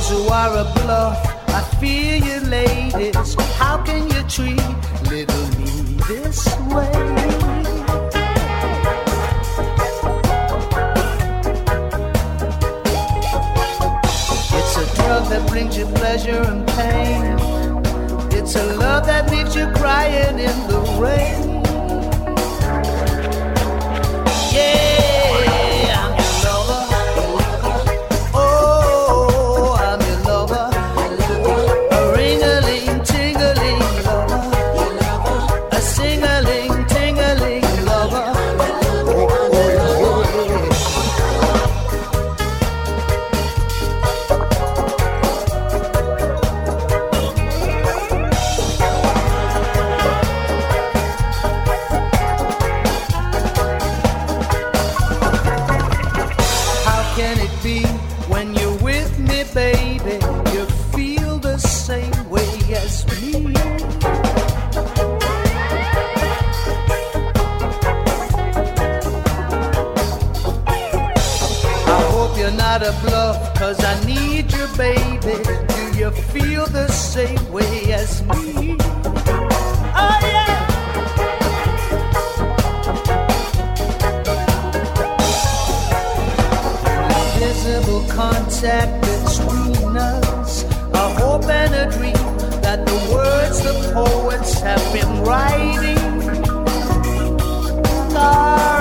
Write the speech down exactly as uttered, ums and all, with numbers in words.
you are a bluff. I fear you, ladies. How can you treat little me this way? It's a drug that brings you pleasure and pain. It's a love that leaves you crying in the rain. Yeah. Not a bluff, cause I need you, baby. Do you feel the same way as me? Oh yeah! Invisible contact between us, a hope and a dream that the words the poets have been writing are